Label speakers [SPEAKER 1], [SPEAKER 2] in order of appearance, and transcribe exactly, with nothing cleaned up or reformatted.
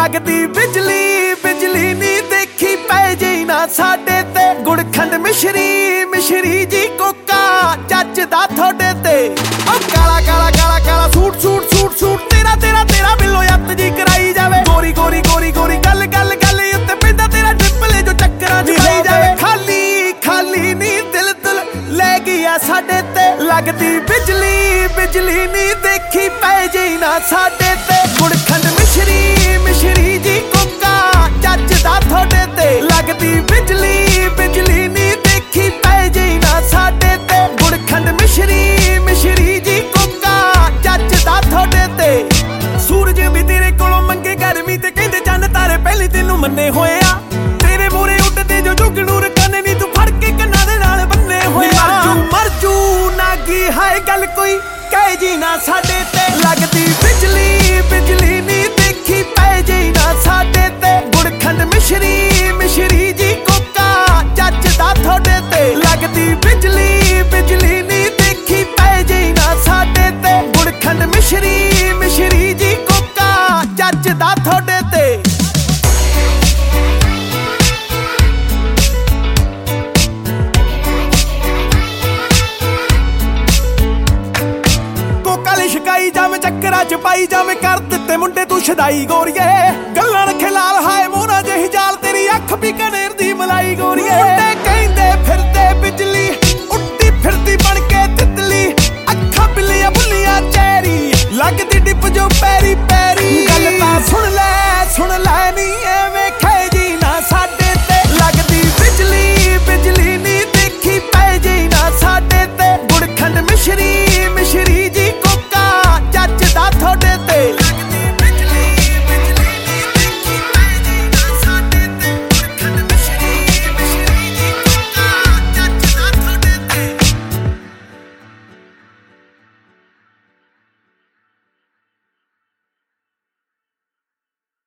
[SPEAKER 1] लगदी बिजली बिजली नी देखी पै जे ना साडे ते गुड़ खंड मिश्री मिश्री जी कोका जचदा थोड़े ते ओ काला काला काला काला सूट सूट सूट सूट तेरा तेरा तेरा बिलो यत जी कराई जावे गोरी गोरी गोरी गोरी गल गल गल उत्ते पैंदा तेरा डिप्पले जो चक्करां च पाई जावे खाली खाली नी दिल दिल ले गया साडे ते लगदी बिजली बिजली नी देखी पै जे ना साडे ते गुड़ खंड मिश्री मिश्री जी कोका जचदा थोड़े ते लगदी बिजली बिजली नी देखी पै जे ना साडे ते गुड़ खंड मिश्री मिश्री जी कोका जचदा थोड़े ते सूरज भी तेरे कोलों मंगे गर्मी ते कहंदे चंद तारे पहले तेनू मन्ने होए आ तेरे मूरे उड्डदे जो जुगनू रकाने नी तू फड़ के कन्नां दे नाल बन्ने होए आ मरजू मरजू नागी हाय गल कोई कह जी ना साडे ते लगदी बिजली बिजली नी देखी पै जे ना साडे ते गुड़ खंड मिश्री मिश्री जी कोका जचदा थोड़े ते लगदी बिजली बिजली नी देखी पै जे ना साडे ते गुड़ खंड मिश्री मिश्री जी कोका जचदा थोड़े ते शिकाई जावे चक्करा च पाई जावे कर दिते मुंडे तू छदाई गोरीए गल्लां रखे लाल हाय मोहना जेही जाल तेरी अख भी कनेर दी मलाई गोरीए